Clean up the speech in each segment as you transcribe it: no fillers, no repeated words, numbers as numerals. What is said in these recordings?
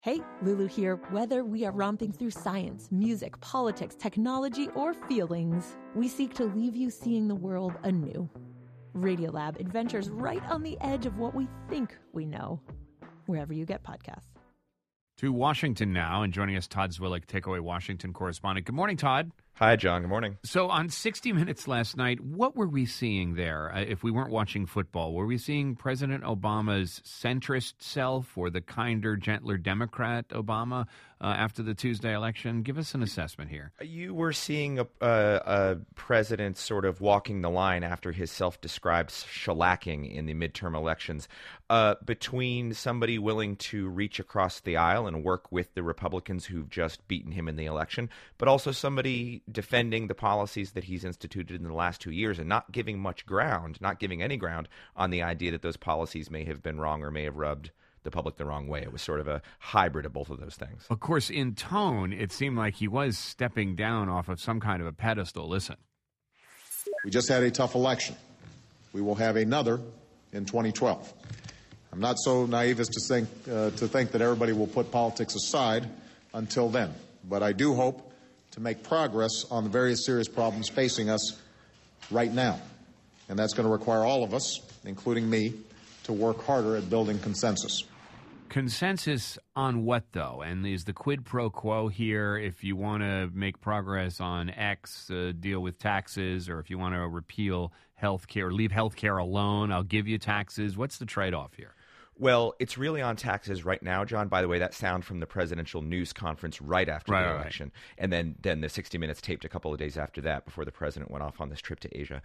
Hey, Lulu here. Whether we are romping through science, music, politics, technology, or feelings, we seek to leave you seeing the world anew. Radiolab adventures right on the edge of what we think we know, wherever you get podcasts. To Washington now, and joining us, Todd Zwillich, Takeaway Washington correspondent. Good morning, Todd. Hi, John. Good morning. So on 60 Minutes last night, what were we seeing there if we weren't watching football? Were we seeing President Obama's centrist self or the kinder, gentler Democrat Obama after the Tuesday election? Give us an assessment here. You were seeing a president sort of walking the line after his self-described shellacking in the midterm elections between somebody willing to reach across the aisle and work with the Republicans who've just beaten him in the election, but also somebody defending the policies that he's instituted in the last 2 years and not giving any ground on the idea that those policies may have been wrong or may have rubbed the public the wrong way. It was sort of a hybrid of both of those things. Of course, in tone, it seemed like he was stepping down off of some kind of a pedestal. Listen. We just had a tough election. We will have another in 2012. I'm not so naive as to think that everybody will put politics aside until then. But I do hope to make progress on the various serious problems facing us right now. And that's going to require all of us, including me, to work harder at building consensus. Consensus on what, though? And is the quid pro quo here, if you want to make progress on X, deal with taxes, or if you want to repeal health care, leave health care alone, I'll give you taxes? What's the trade-off here? Well, it's really on taxes right now, John. By the way, that sound from the presidential news conference right after the election. And then the 60 Minutes taped a couple of days after that before the president went off on this trip to Asia.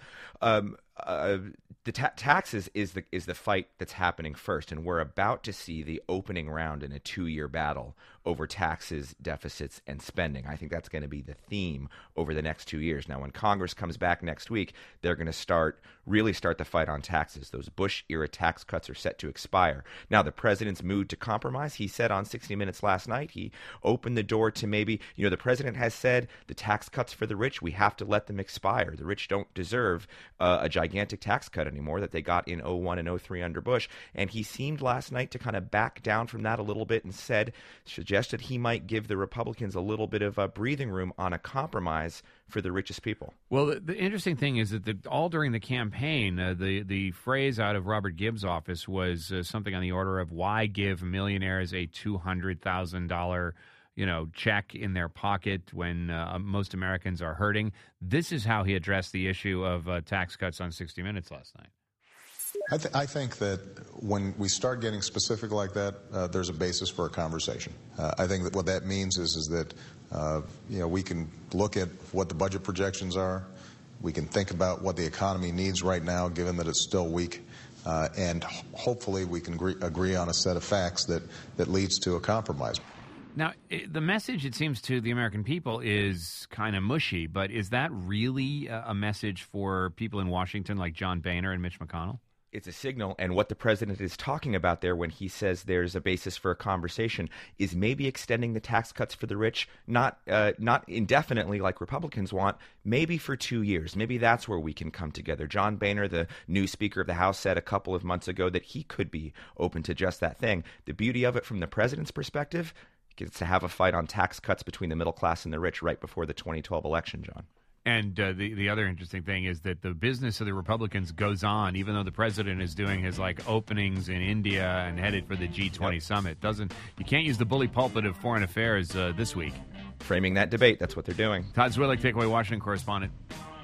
The taxes is the fight that's happening first, and we're about to see the opening round in a 2-year battle over taxes, deficits, and spending. I think that's going to be the theme over the next 2 years. Now, when Congress comes back next week, they're going to really start the fight on taxes. Those Bush-era tax cuts are set to expire. Now, the president's mood to compromise, he said on 60 Minutes last night, he opened the door to maybe, the president has said the tax cuts for the rich, we have to let them expire. The rich don't deserve a gigantic tax cut anymore that they got in 01 and 03 under Bush. And he seemed last night to kind of back down from that a little bit and suggested he might give the Republicans a little bit of a breathing room on a compromise for the richest people. Well, the interesting thing is that all during the campaign, the phrase out of Robert Gibbs' office was something on the order of, why give millionaires a $200,000 check in their pocket when most Americans are hurting? This is how he addressed the issue of tax cuts on 60 Minutes last night. I think that when we start getting specific like that, there's a basis for a conversation. I think that what that means is that we can look at what the budget projections are. We can think about what the economy needs right now, given that it's still weak. And hopefully we can agree on a set of facts that leads to a compromise. Now, the message, it seems, to the American people is kind of mushy, but is that really a message for people in Washington like John Boehner and Mitch McConnell? It's a signal, and what the president is talking about there when he says there's a basis for a conversation is maybe extending the tax cuts for the rich, not indefinitely like Republicans want, maybe for 2 years. Maybe that's where we can come together. John Boehner, the new Speaker of the House, said a couple of months ago that he could be open to just that thing. The beauty of it from the president's perspective gets to have a fight on tax cuts between the middle class and the rich right before the 2012 election, John. And the other interesting thing is that the business of the Republicans goes on, even though the president is doing his openings in India and headed for the G20 summit. You can't use the bully pulpit of foreign affairs this week. Framing that debate, that's what they're doing. Todd Zwillich, Takeaway Washington correspondent.